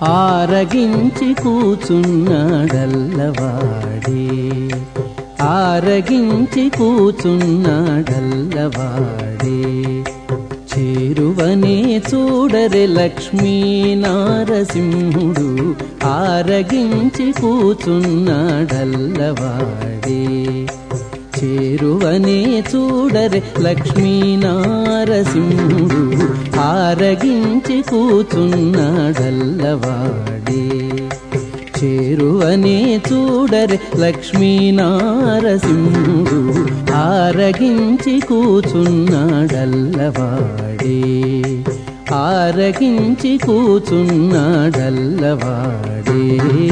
ఆరగించి కూచున్నాడల్లవాడే ఆరగించి కూచున్నాడల్లవాడే చేరువనే చూడరే లక్ష్మీ నారసింహుడు ఆరగించి కూచున్నాడల్లవాడే చేరువనే చూడరే లక్ష్మీ నారసింహుడు ఆరగించి కూచున్నాడల్లవాడే చేరువనే చూడరే లక్ష్మీ నారసింహుడు ఆరగించి కూచున్నాడల్లవాడే ఆరగించి కూచున్నాడల్లవాడే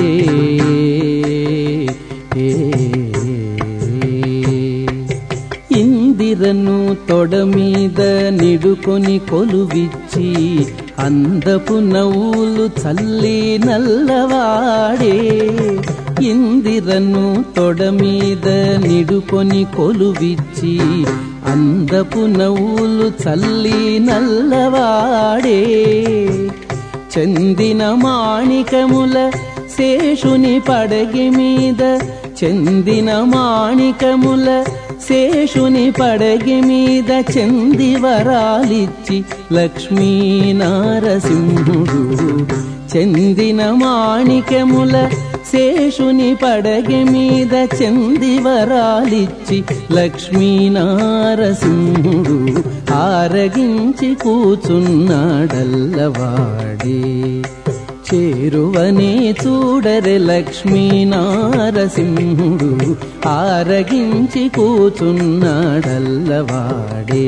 ఇందిరను తొడ మీద నిడుకొని కొలువిచ్చి అందపు నవ్వులు చల్లి నల్లవాడే ఇందిరను తొడ మీద నిడుకొని కొలువిచ్చి అందపు నవ్వులు చల్లి నల్లవాడే చందిన మాణికముల శేషుని పడగి మీద చందిన మాణికముల శేషుని పడగి మీద చందివరాలిచ్చి లక్ష్మీ నారసింహుడు చందిన మాణికముల శేషుని పడగి మీద చందివరాలిచ్చి లక్ష్మీ నారసింహుడు ఆరగించి కూచున్నాడల్లవాడే చేరువనే చూడరే లక్ష్మీ నారసింహుడు ఆరగించి కూచున్నాడల్లవాడే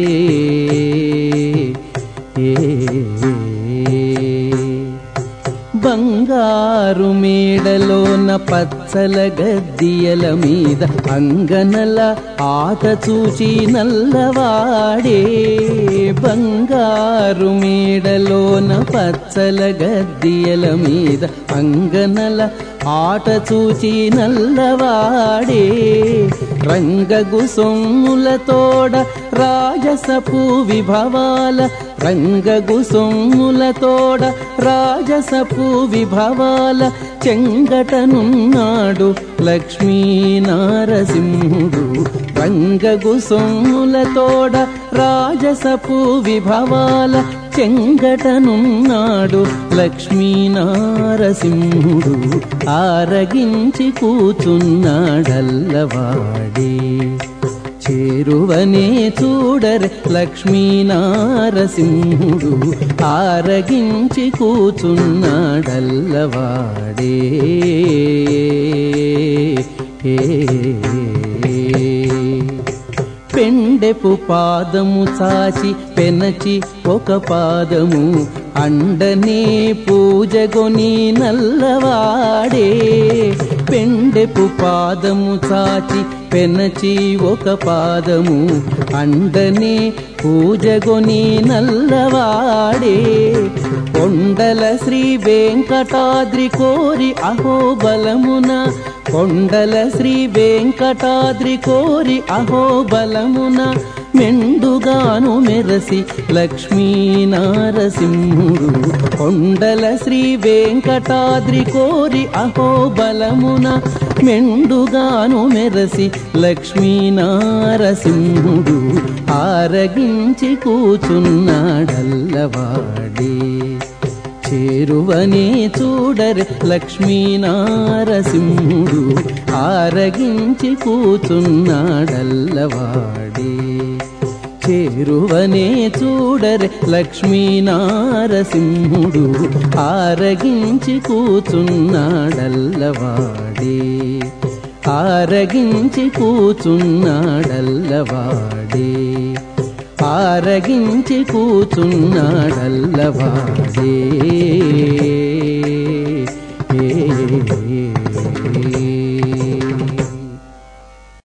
బంగారు మేడలోన పచ్చల గద్దియల మీద అంగనల ఆట చూచి నల్లవాడే బంగారు మేడలోన పచ్చల గద్దియల మీద అంగనల ఆట చూచి నల్లవాడే రంగగు సొమ్ముల తోడ రాజసపు విభవాల రంగగు సొమ్ముల తోడ రాజసపు విభవాల చెంగటనున్నాడు లక్ష్మీ నారసింహుడు రంగగు సొమ్ముల తోడ రాజసపు విభవాల చెంగటనున్నాడు లక్ష్మీ నారసింహుడు ఆరగించి కూచున్నాడల్లవాడే చేరువనే చూడరే లక్ష్మీ నారసింహుడు ఆరగించి కూచున్నాడల్లవాడే పెండెపు పాదము చాచి పెనచి ఒక పాదము అండనే పూజగొని నల్లవాడే పెండెపు పాదము చాచి పెనచి ఒక పాదము అండనే పూజగొని నల్లవాడే కొండల శ్రీ వెంకటాద్రి కోరి అహోబలమున కొండల శ్రీ వెంకటాద్రి కోరి అహోబలమున మెండుగాను మెరసి లక్ష్మీ నారసింహుడు కొండల శ్రీ వెంకటాద్రి కోరి అహోబలమున మెండుగాను మెరసి లక్ష్మీ నారసింహుడు ఆరగించి కూచున్నాడల్లవాడే చేరువనే చూడరే లక్ష్మీ నారసింహుడు ఆరగించి కూచున్నాడల్లవాడే చేరువనే చూడరే లక్ష్మీ నారసింహుడు ఆరగించి కూచున్నాడల్లవాడే ఆరగించి కూచున్నాడల్లవాడే ఆరగించి కూచున్నాడల్లవాడే